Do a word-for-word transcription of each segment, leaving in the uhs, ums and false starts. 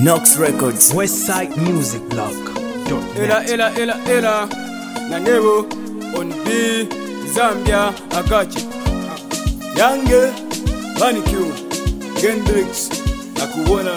Nox Records, Westside Music Blog. Ela ela ela ela Nanevo on B Zambia Akachi Yange Manicure Gendrix Nakuona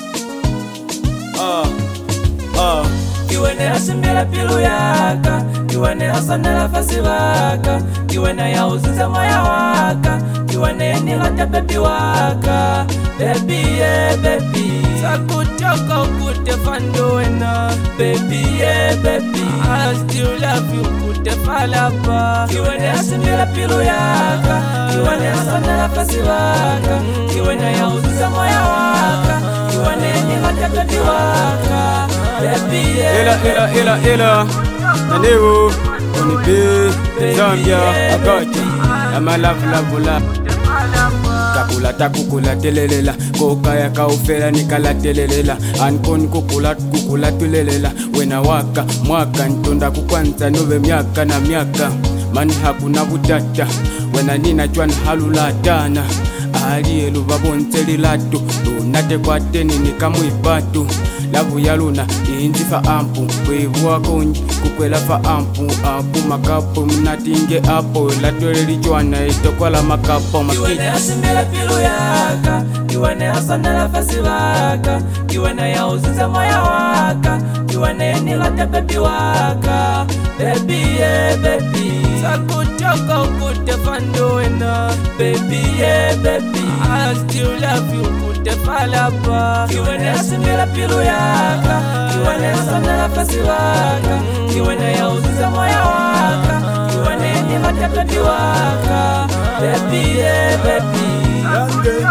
Ah Ah Kiwene asimbira pilu yaka Kiwene asanela fasi waka Kiwene ya uziza moya waka Kiwene nilata baby waka Baby yeah baby Sakuchoka ukute fandoena Baby yeah baby I still love you ukute falapa Kiwene asimbira pilu yaka Kiwene asanela fasi waka Kiwene ya uziza moya waka Kiwene nilata baby waka Baby yeah Ela ela ela ela Nanevo on B Zambia Akachi Yama love love love Kakula takukula telelela Koka ya kaufela nikala telelela Ankoni kukula kukula tulelela Wena waka mwaka ntonda kukwanza nove miaka na miaka Mani hakuna butata Wena nina chwan halula dana Ali elu babonseli latu Lunate kwa teni nikamuipatu Lavu ya luna inzifa ampu Wevu wakonji kukwela fa ampu Ampu makapu mnatinge apo Latwele lichwana itokwala makapo Kiwene asimbira pilu yaka Kiwene asanela fasi waka Kiwene ya uziza moya waka Kiwene nilata baby waka Baby yeah baby Sakuchoka ukute fandoena Baby yeah baby I still love you ukute falapa Kiwene asimbira pilu yaka Kiwene asanela fasi waka Kiwene ya uziza moya waka Kiwene nilata baby waka Baby yeah baby Yange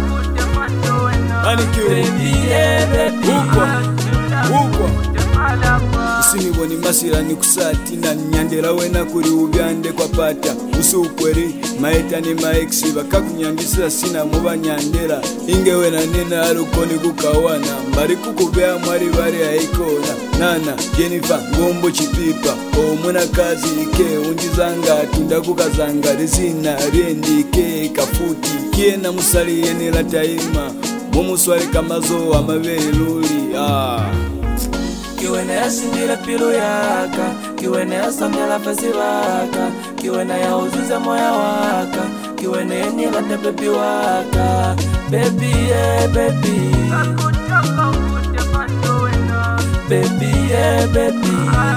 Manicure Baby yeah baby Ukwa Ukwa Usiniboni masira ni kusati na nyandela wena kuri ubyande kwa pata Usukweri maeta ni maeksi bakakunyandisa sina muba nyandela Inge wena nina alukoni kukawana Mbari kukubea mwari bari haikona Nana Jennifer ngombo chipipa Omuna kazi ike undizanga Tunda kukazanga rezina Riendi ike kafuti Kiena musali yenila taima Mumuswari kamazo amabeli luli Ah Kiwene asimbira pilu yaka Kiwene asanela fasi waka Kiwene ya uziza moya waka Kiwene nilata baby waka Baby yeah baby Baby yeah baby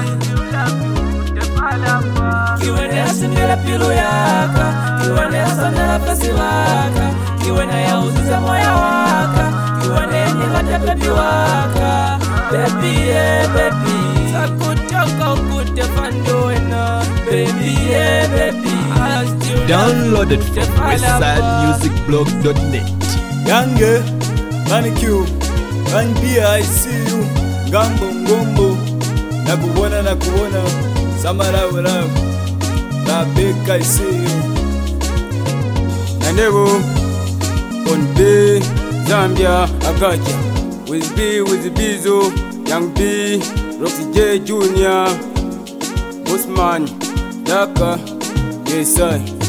Kiwene asimbira pilu yaka Kiwene asanela fasi waka Kiwene ya uziza moya waka Kiwene nilata baby waka Baby yeah baby Sakuchoka ukute fandoena Baby yeah baby I still Downloaded from westside music blog dot net. Yange Manicure Kandia I see you Gambo ngombo Nakuona nakuona Samara love Rebecca I see you Nanevo on B Zambia Akachi With B with Bizo Young B Roxy J Junior Bossman Daka Yes I